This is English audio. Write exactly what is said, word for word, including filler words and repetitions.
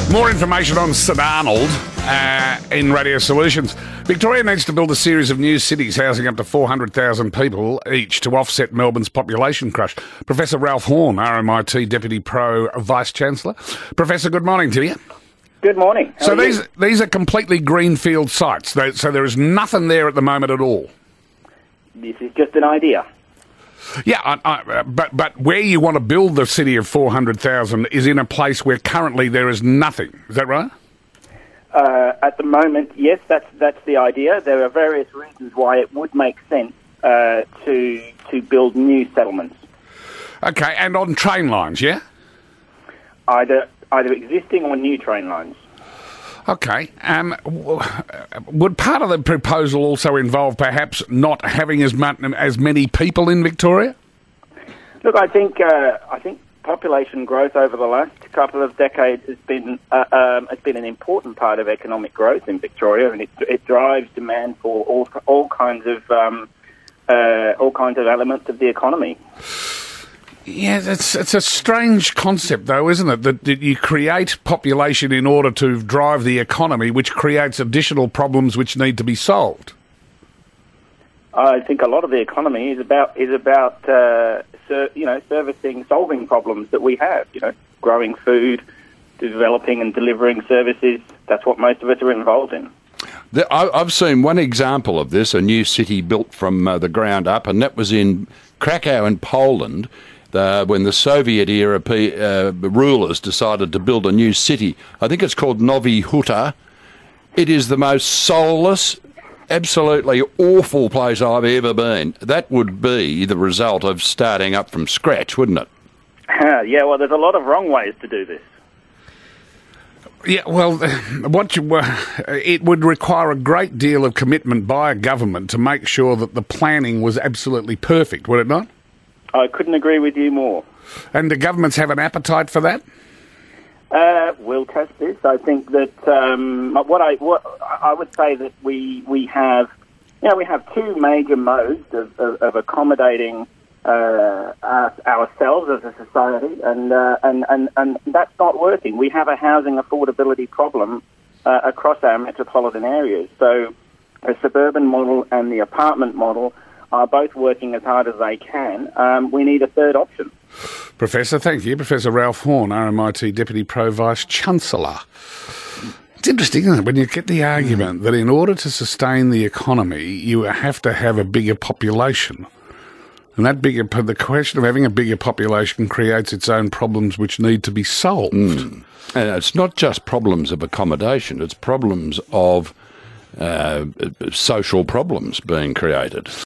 More information on St Arnold uh, in Radio Solutions. Victoria needs to build a series of new cities housing up to four hundred thousand people each to offset Melbourne's population crush. Professor Ralph Horn, R M I T Deputy Pro Vice-Chancellor. Professor, good morning to you. Good morning. How so are these you? these are completely greenfield sites, so there is nothing there at the moment at all. This is just an idea. Yeah, I, I, but but where you want to build the city of four hundred thousand is in a place where currently there is nothing. Is that right? Uh, at the moment, yes, that's that's the idea. There are various reasons why it would make sense uh, to to build new settlements. Okay, and on train lines, yeah? Either either existing or new train lines. Okay. Um, w- would part of the proposal also involve perhaps not having as much, as many people in Victoria? Look, I think uh, I think population growth over the last couple of decades has been uh, um, has been an important part of economic growth in Victoria, and it, it drives demand for all all kinds of um, uh, all kinds of elements of the economy. Yeah, it's it's a strange concept, though, isn't it? That, that you create population in order to drive the economy, which creates additional problems which need to be solved. I think a lot of the economy is about is about uh, ser- you know servicing, solving problems that we have. You know, growing food, developing and delivering services. That's what most of us are involved in. The, I, I've seen one example of this: a new city built from uh, the ground up, and that was in Krakow in Poland. Uh, when the Soviet-era uh, rulers decided to build a new city. I think it's called Novi Huta. It is the most soulless, absolutely awful place I've ever been. That would be the result of starting up from scratch, wouldn't it? Yeah, well, there's a lot of wrong ways to do this. Yeah, well, what you, uh, it would require a great deal of commitment by a government to make sure that the planning was absolutely perfect, would it not? I couldn't agree with you more. And do governments have an appetite for that? Uh, we'll test this. I think that um, what I what I would say that we we have, you know, we have two major modes of, of, of accommodating uh, us, ourselves as a society, and, uh, and and and that's not working. We have a housing affordability problem uh, across our metropolitan areas. So, a suburban model and the apartment model are both working as hard as they can. Um, we need a third option. Professor, thank you. Professor Ralph Horn, R M I T Deputy Pro Vice-Chancellor. It's interesting, isn't it, when you get the argument that in order to sustain the economy, you have to have a bigger population. And that bigger, the question of having a bigger population creates its own problems which need to be solved. Mm. And it's not just problems of accommodation, it's problems of uh, social problems being created.